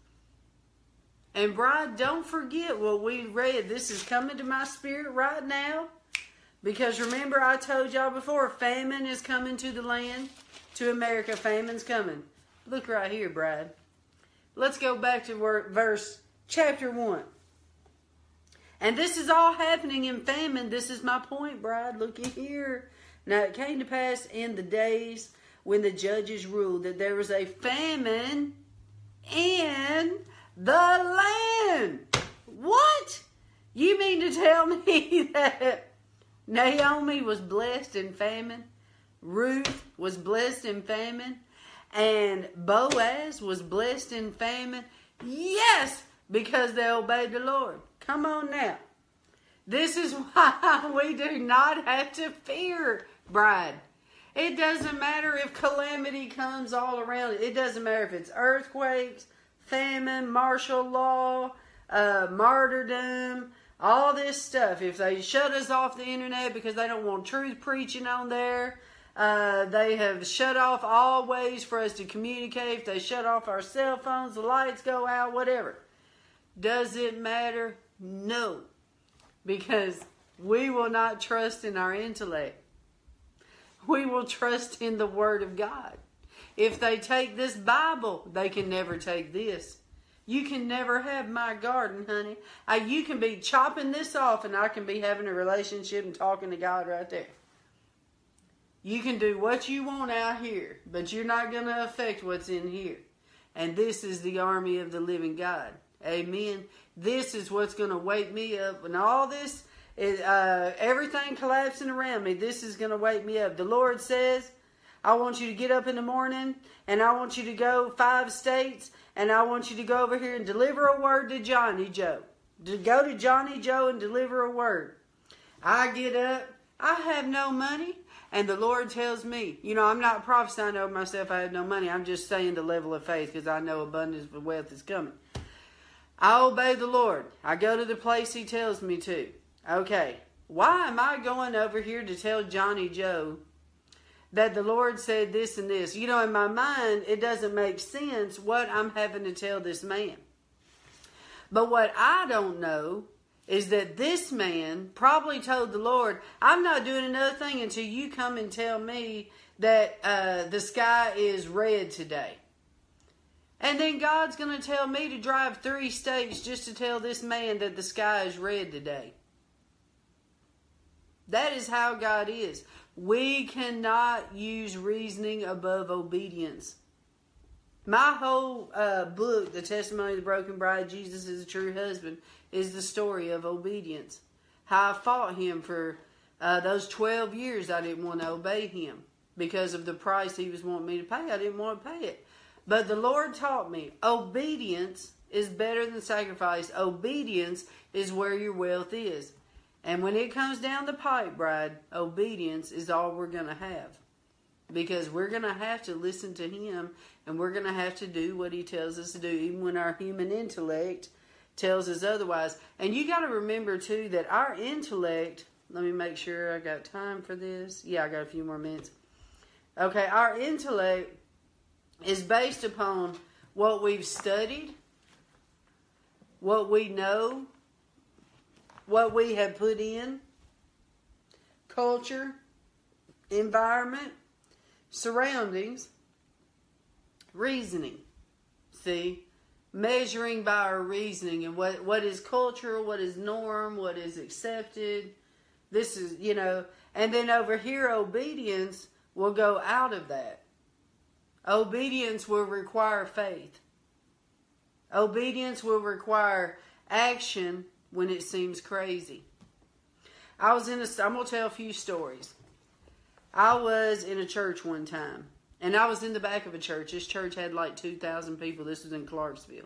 And bride, don't forget what we read. This is coming to my spirit right now. Because remember, I told y'all before, famine is coming to the land, to America. Famine's coming. Look right here, bride. Let's go back to verse chapter one. And this is all happening in famine. This is my point, bride. Look here. Now it came to pass in the days when the judges ruled that there was a famine in the land. What? You mean to tell me that Naomi was blessed in famine, Ruth was blessed in famine, and Boaz was blessed in famine? Yes, because they obeyed the Lord. Come on now. This is why we do not have to fear, bride. It doesn't matter if calamity comes all around it. It doesn't matter if it's earthquakes, famine, martial law, uh, martyrdom, all this stuff. If they shut us off the internet because they don't want truth preaching on there, uh, they have shut off all ways for us to communicate. If they shut off our cell phones, the lights go out, whatever. Does it matter? No. Because we will not trust in our intellect. We will trust in the Word of God. If they take this Bible, they can never take this. You can never have my garden, honey. I, you can be chopping this off and I can be having a relationship and talking to God right there. You can do what you want out here, but you're not going to affect what's in here. And this is the army of the living God. Amen. This is what's going to wake me up. When all this is, uh, everything collapsing around me, this is going to wake me up. The Lord says, I want you to get up in the morning and I want you to go five states and I want you to go over here and deliver a word to Johnny Joe. To go to Johnny Joe and deliver a word. I get up. I have no money. And the Lord tells me, you know, I'm not prophesying over myself I have no money. I'm just saying the level of faith because I know abundance of wealth is coming. I obey the Lord. I go to the place He tells me to. Okay, why am I going over here to tell Johnny Joe that the Lord said this and this? You know, in my mind, it doesn't make sense what I'm having to tell this man. But what I don't know is that this man probably told the Lord, I'm not doing another thing until you come and tell me that uh, the sky is red today. And then God's going to tell me to drive three states just to tell this man that the sky is red today. That is how God is. We cannot use reasoning above obedience. My whole uh, book, The Testimony of the Broken Bride, Jesus is a True Husband, is the story of obedience. How I fought him for uh, those twelve years. I didn't want to obey him because of the price he was wanting me to pay. I didn't want to pay it. But the Lord taught me obedience is better than sacrifice. Obedience is where your wealth is. And when it comes down the pipe, bride, obedience is all we're going to have. Because we're going to have to listen to Him, and we're going to have to do what He tells us to do, even when our human intellect tells us otherwise. And you got to remember, too, that our intellect, let me make sure I got time for this. Yeah, I got a few more minutes. Okay, our intellect is based upon what we've studied, what we know, what we have put in, culture, environment, surroundings, reasoning. See, measuring by our reasoning and what, what is cultural, what is norm, what is accepted. This is, you know, and then over here, obedience will go out of that. Obedience will require faith. Obedience will require action when it seems crazy. I was in a, I'm going to tell a few stories. I was in a church one time, and I was in the back of a church. This church had like two thousand people. This was in Clarksville.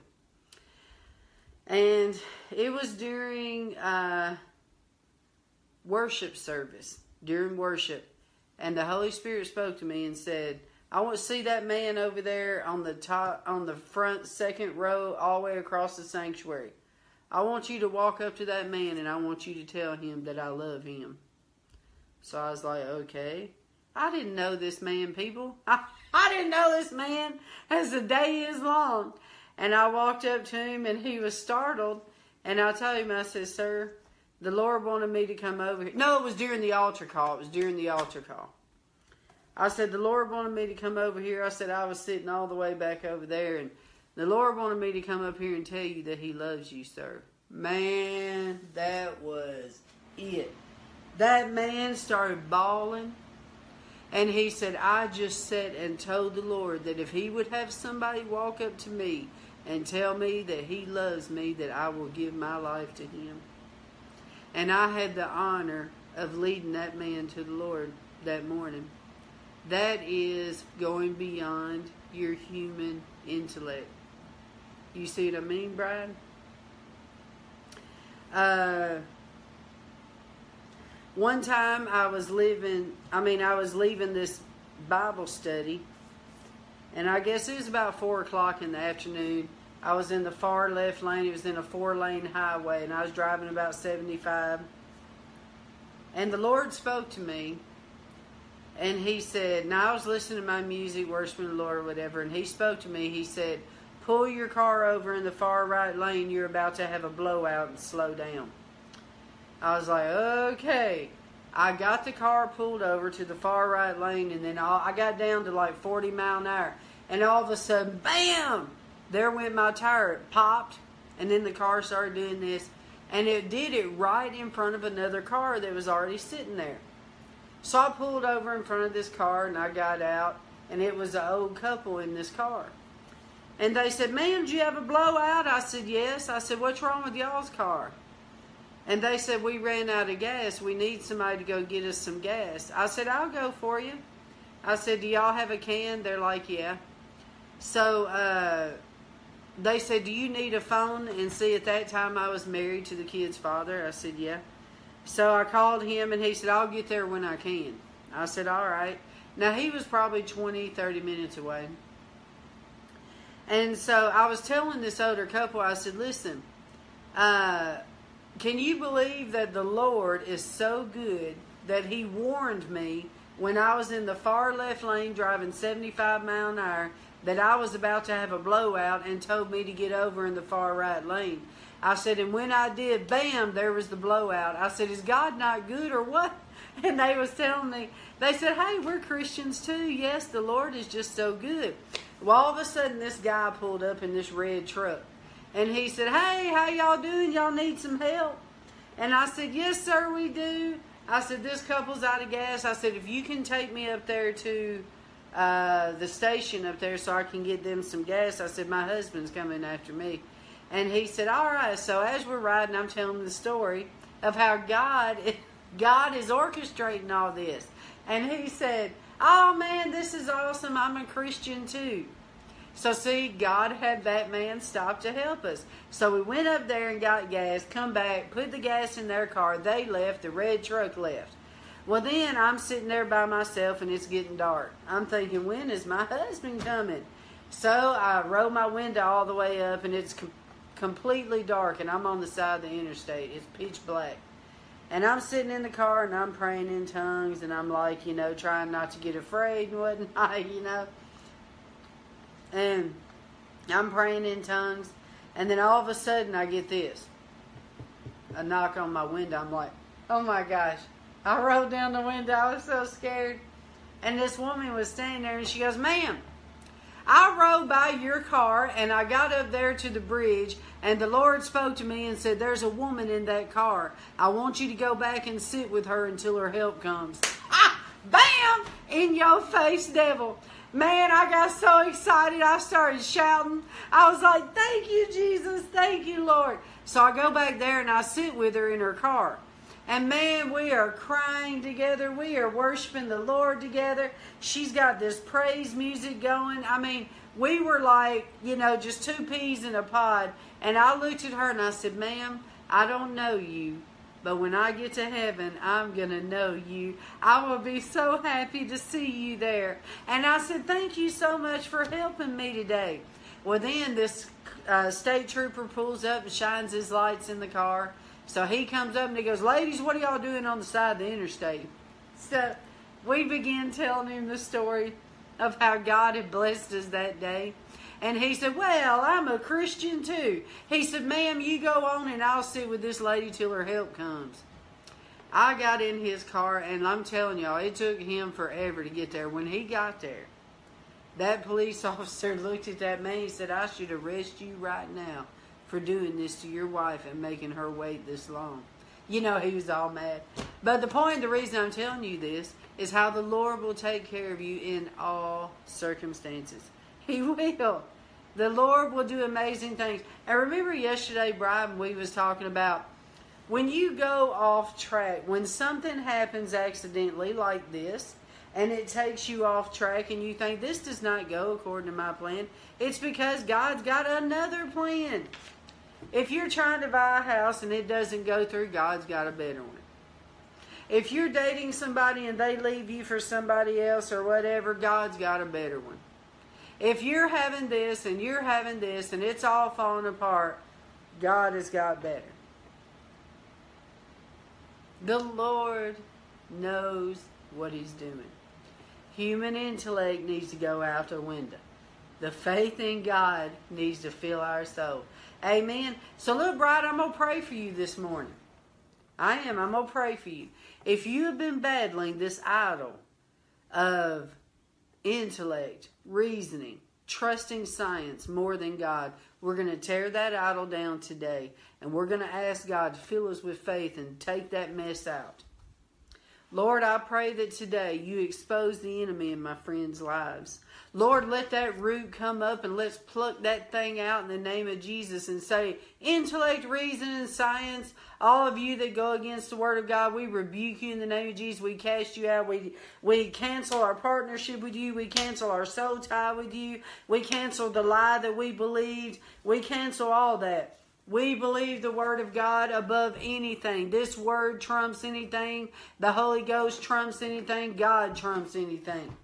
And it was during uh, worship service, during worship. And the Holy Spirit spoke to me and said, I want to see that man over there on the top, on the front second row, all the way across the sanctuary. I want you to walk up to that man and I want you to tell him that I love him. So I was like, okay. I didn't know this man, people. I, I didn't know this man as the day is long. And I walked up to him and he was startled. And I told him, I said, sir, the Lord wanted me to come over here. No, it was during the altar call. It was during the altar call. I said, the Lord wanted me to come over here. I said, I was sitting all the way back over there. And the Lord wanted me to come up here and tell you that He loves you, sir. Man, that was it. That man started bawling. And he said, I just sat and told the Lord that if He would have somebody walk up to me and tell me that He loves me, that I will give my life to Him. And I had the honor of leading that man to the Lord that morning. That is going beyond your human intellect. You see what I mean, Brian? Uh, one time I was living, I mean, I was leaving this Bible study, and I guess it was about four o'clock in the afternoon. I was in the far left lane. It was in a four-lane highway, and I was driving about seventy-five. And the Lord spoke to me, and He said, now I was listening to my music, worshiping the Lord or whatever, and He spoke to me. He said, pull your car over in the far right lane. You're about to have a blowout and slow down. I was like, okay. I got the car pulled over to the far right lane, and then I got down to like forty mile an hour. And all of a sudden, bam! There went my tire. It popped, and then the car started doing this. And it did it right in front of another car that was already sitting there. So I pulled over in front of this car, and I got out, and it was an old couple in this car. And they said, ma'am, did you have a blowout? I said, yes. I said, what's wrong with y'all's car? And they said, we ran out of gas. We need somebody to go get us some gas. I said, I'll go for you. I said, do y'all have a can? They're like, yeah. So uh, they said, do you need a phone? And see, at that time I was married to the kid's father. I said, yeah. So I called him, and he said, I'll get there when I can. I said, all right. Now, he was probably twenty, thirty minutes away. And so I was telling this older couple, I said, listen, uh, can you believe that the Lord is so good that He warned me when I was in the far left lane driving seventy-five mile an hour that I was about to have a blowout and told me to get over in the far right lane? I said, and when I did, bam, there was the blowout. I said, is God not good or what? And they was telling me, they said, hey, we're Christians too. Yes, the Lord is just so good. Well, all of a sudden, this guy pulled up in this red truck. And he said, hey, how y'all doing? Y'all need some help? And I said, yes, sir, we do. I said, this couple's out of gas. I said, if you can take me up there to uh, the station up there so I can get them some gas. I said, my husband's coming after me. And he said, all right. So as we're riding, I'm telling him the story of how God, God is orchestrating all this. And he said, oh, man, this is awesome. I'm a Christian too. So see, God had that man stop to help us. So we went up there and got gas, come back, put the gas in their car. They left, the red truck left. Well, then I'm sitting there by myself and it's getting dark. I'm thinking, when is my husband coming? So I roll my window all the way up and it's com- completely dark and I'm on the side of the interstate. It's pitch black. And I'm sitting in the car and I'm praying in tongues and I'm like, you know, trying not to get afraid and whatnot, you know. And I'm praying in tongues. And then all of a sudden I get this. A knock on my window. I'm like, oh my gosh. I rolled down the window. I was so scared. And this woman was standing there and she goes, ma'am, I rode by your car and I got up there to the bridge and the Lord spoke to me and said, there's a woman in that car. I want you to go back and sit with her until her help comes. Ah, bam! In your face, devil. Man, I got so excited. I started shouting. I was like, thank you, Jesus. Thank you, Lord. So I go back there and I sit with her in her car. And man, we are crying together. We are worshiping the Lord together. She's got this praise music going. I mean, we were like, you know, just two peas in a pod. And I looked at her and I said, ma'am, I don't know you. But when I get to heaven, I'm going to know you. I will be so happy to see you there. And I said, thank you so much for helping me today. Well, then this uh, state trooper pulls up and shines his lights in the car. So he comes up and he goes, ladies, what are y'all doing on the side of the interstate? So we began telling him the story of how God had blessed us that day. And he said, well, I'm a Christian too. He said, ma'am, you go on and I'll sit with this lady till her help comes. I got in his car and I'm telling y'all, it took him forever to get there. When he got there, that police officer looked at that man and said, I should arrest you right now for doing this to your wife and making her wait this long. You know, he was all mad. But the point, the reason I'm telling you this is how the Lord will take care of you in all circumstances. He will. The Lord will do amazing things. And remember yesterday, Brian, we was talking about when you go off track, when something happens accidentally like this, and it takes you off track and you think this does not go according to my plan, it's because God's got another plan. If you're trying to buy a house and it doesn't go through, God's got a better one. If you're dating somebody and they leave you for somebody else or whatever, God's got a better one. If you're having this and you're having this and it's all falling apart, God has got better. The Lord knows what He's doing. Human intellect needs to go out the window. The faith in God needs to fill our soul. Amen. So little bride, I'm going to pray for you this morning. I am. I'm going to pray for you. If you have been battling this idol of intellect, reasoning, trusting science more than God, we're going to tear that idol down today. And we're going to ask God to fill us with faith and take that mess out. Lord, I pray that today you expose the enemy in my friends' lives. Lord, let that root come up and let's pluck that thing out in the name of Jesus and say, intellect, reason, and science, all of you that go against the word of God, we rebuke you in the name of Jesus. We cast you out. We, we cancel our partnership with you. We cancel our soul tie with you. We cancel the lie that we believed. We cancel all that. We believe the word of God above anything. This word trumps anything. The Holy Ghost trumps anything. God trumps anything.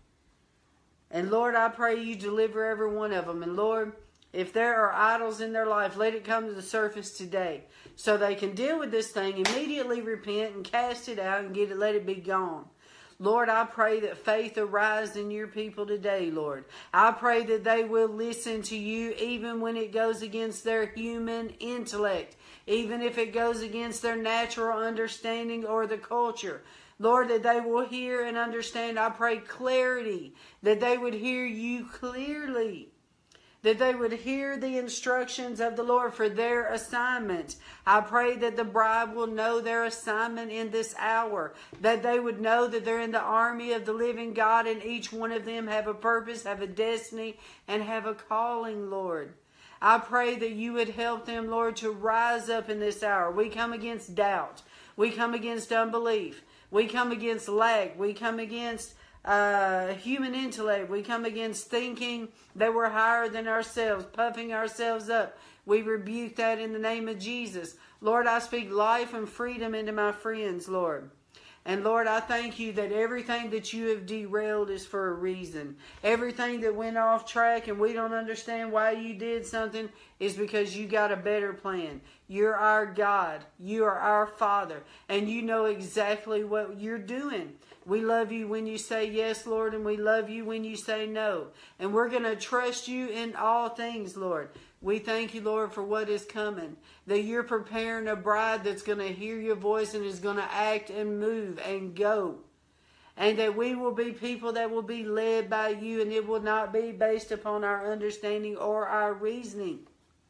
And Lord, I pray you deliver every one of them. And Lord, if there are idols in their life, let it come to the surface today. So they can deal with this thing, immediately repent and cast it out and get it, let it be gone. Lord, I pray that faith arise in your people today, Lord. I pray that they will listen to you even when it goes against their human intellect, even if it goes against their natural understanding or the culture. Lord, that they will hear and understand. I pray clarity, that they would hear you clearly, that they would hear the instructions of the Lord for their assignment. I pray that the bride will know their assignment in this hour, that they would know that they're in the army of the living God and each one of them have a purpose, have a destiny, and have a calling, Lord. I pray that you would help them, Lord, to rise up in this hour. We come against doubt. We come against unbelief. We come against lack. We come against uh, human intellect. We come against thinking that we're higher than ourselves, puffing ourselves up. We rebuke that in the name of Jesus. Lord, I speak life and freedom into my friends, Lord. And Lord, I thank you that everything that you have derailed is for a reason. Everything that went off track and we don't understand why you did something is because you got a better plan. You're our God. You are our Father. And you know exactly what you're doing. We love you when you say yes, Lord, and we love you when you say no. And we're going to trust you in all things, Lord. We thank you, Lord, for what is coming. That you're preparing a bride that's going to hear your voice and is going to act and move and go. And that we will be people that will be led by you, and it will not be based upon our understanding or our reasoning.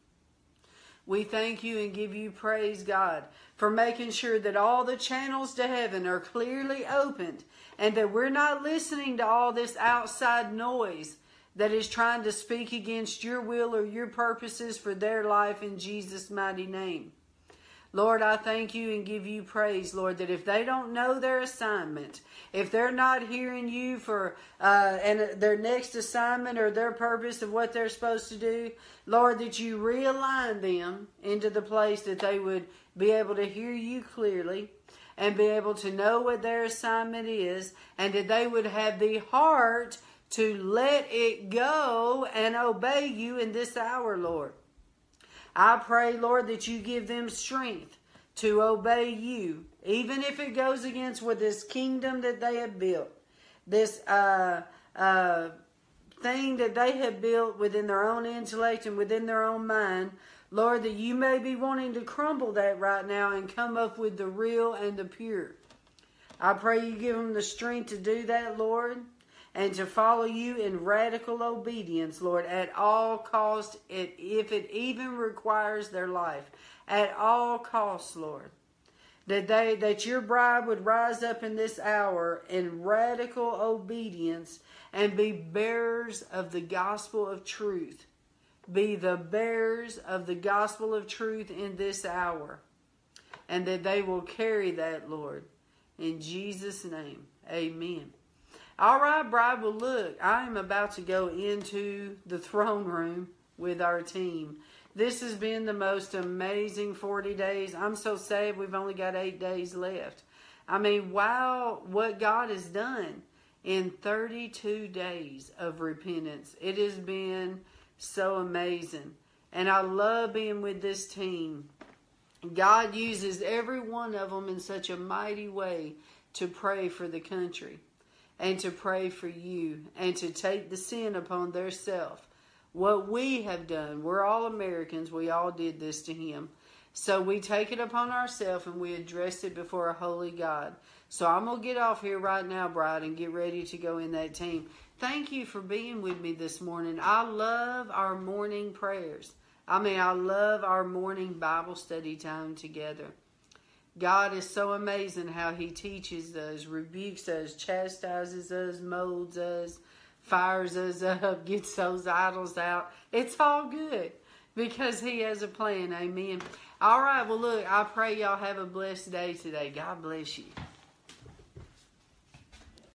We thank you and give you praise, God, for making sure that all the channels to heaven are clearly opened and that we're not listening to all this outside noise that is trying to speak against your will or your purposes for their life in Jesus' mighty name. Lord, I thank you and give you praise, Lord, that if they don't know their assignment, if they're not hearing you for uh, and their next assignment or their purpose of what they're supposed to do, Lord, that you realign them into the place that they would be able to hear you clearly and be able to know what their assignment is, and that they would have the heart to let it go and obey you in this hour, Lord. I pray, Lord, that you give them strength to obey you, even if it goes against with this kingdom that they have built, this uh, uh, thing that they have built within their own intellect and within their own mind. Lord, that you may be wanting to crumble that right now and come up with the real and the pure. I pray you give them the strength to do that, Lord, and to follow you in radical obedience, Lord, at all costs, if it even requires their life. At all costs, Lord. That they, that your bride would rise up in this hour in radical obedience and be bearers of the gospel of truth. Be the bearers of the gospel of truth in this hour. And that they will carry that, Lord. In Jesus' name, amen. All right, bride, well, look, I am about to go into the throne room with our team. This has been the most amazing forty days. I'm so sad we've only got eight days left. I mean, wow, what God has done in thirty-two days of repentance. It has been so amazing. And I love being with this team. God uses every one of them in such a mighty way to pray for the country. And to pray for you, and to take the sin upon their self. What we have done, we're all Americans, we all did this to him. So we take it upon ourselves and we address it before a holy God. So I'm going to get off here right now, bride, and get ready to go in that team. Thank you for being with me this morning. I love our morning prayers. I mean, I love our morning Bible study time together. God is so amazing how he teaches us, rebukes us, chastises us, molds us, fires us up, gets those idols out. It's all good because he has a plan. Amen. All right. Well, look, I pray y'all have a blessed day today. God bless you.